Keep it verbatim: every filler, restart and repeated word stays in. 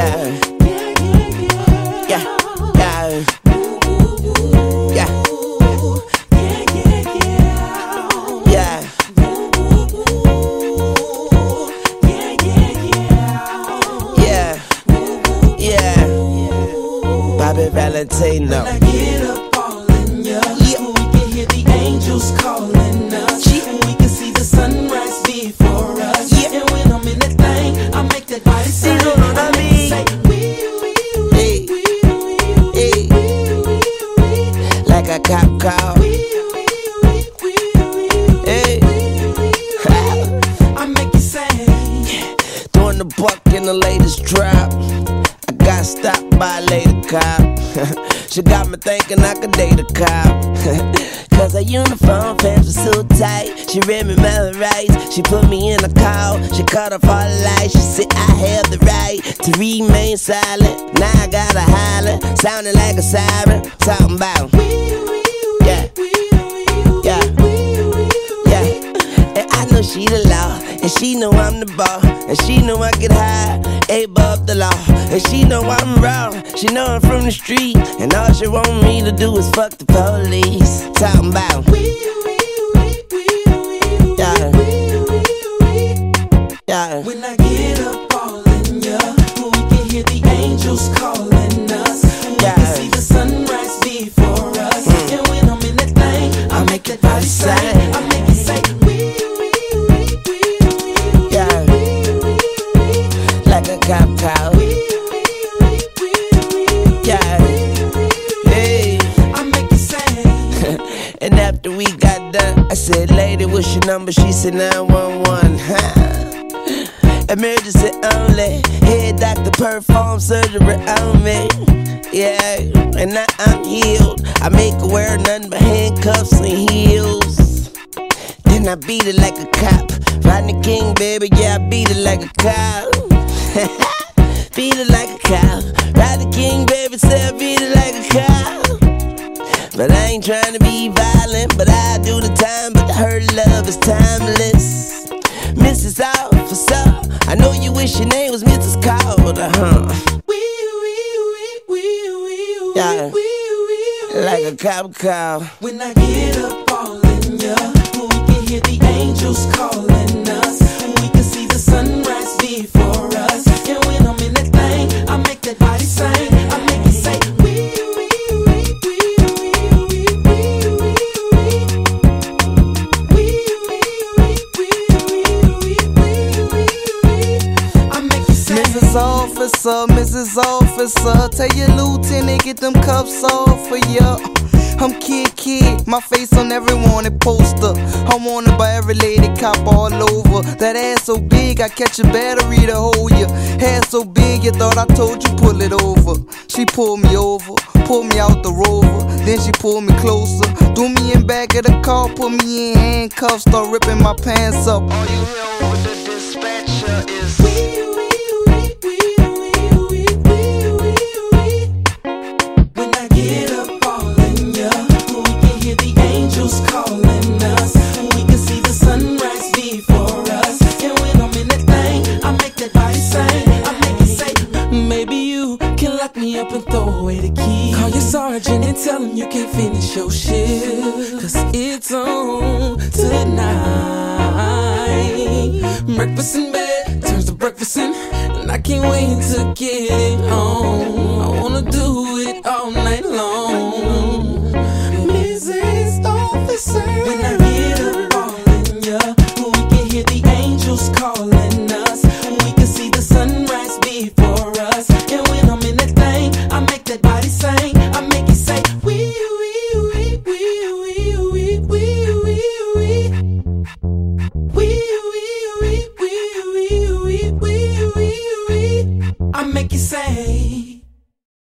yeah, yeah. Bobby Valentino. When I get up all in ya, yeah. We can hear the angels calling us, yeah. And we can see the sunrise before us, yeah. And when I'm in that thing, I make that body sing. You know what I mean? Say, wee, wee, wee, wee, wee, wee, wee, like a cop call. Wee, wee, wee, wee, hey. I make you sing. Throwing the buck in the latest drop. Got stopped by a lady cop. She got me thinking I could date a cop. Cause her uniform pants were so tight. She read me my rights. She put me in a call. She cut off all the lights. She said I have the right to remain silent. Now I gotta holler, sounding like a siren. Talking about yeah, yeah, yeah. And I know she the law, and she know I'm the ball, and she know I get high, above the law, and she know I'm raw. She know I'm from the street, and all she want me to do is fuck the police. Talking about yeah, yeah. When I get up all in ya, we can hear the angels calling us, and we yeah. can see the sunrise before us, mm. And when I'm in that thing, I make that body sing. I make it say wee, wee, wee, wee, wee, yeah. Like a cop cow. Yeah, hey. I make it sing. And after we got done, I said, lady, what's your number? She said nine one one. Emergency only. Head doctor perform surgery on me. Yeah, and now I'm healed. I make her wear nothing but handcuffs and heels. Then I beat it like a cop. Rodney King, baby, yeah, I beat it like a cop. Beat it like a cow. Rodney King, baby, say I beat it like a cow. But I ain't trying to be violent, but I do the time. But her love is timeless. Missus Officer, I know you wish your name was Missus Calder, huh? Yeah, like a cop cow. When I get up all in ya, we can hear the angels calling us, and we can see the sunrise before us, and when I'm in that thing, I make that body sing. I make it say wee, wee, wee, wee, wee, wee, wee, wee. I make it say Missus Officer, Missus Officer, tell your lieutenant get them cuffs off for ya. I'm Kid Kid, my face on every wanted poster. I'm wanted by every lady cop all over. That ass so big, I catch a battery to hold ya. Hair so big, you thought I told you pull it over. She pulled me over, pulled me out the Rover. Then she pulled me closer, threw me in back of the car, put me in handcuffs, start ripping my pants up. All you hear over the dispatcher is wee, wee, wee, wee, wee, wee, wee, wee. When I get up all in ya, we can hear the angels calling us, and we can see the sunrise before us, and when I'm in that thing, I make that body sing. I make it say, maybe you can lock me up and throw away the key. Call your sergeant and tell him you can't finish your shift, cause it's on tonight. Breakfast in bed turns to breakfast in, and I can't wait to get it on. I wanna do it all night long. Missus Officer, when I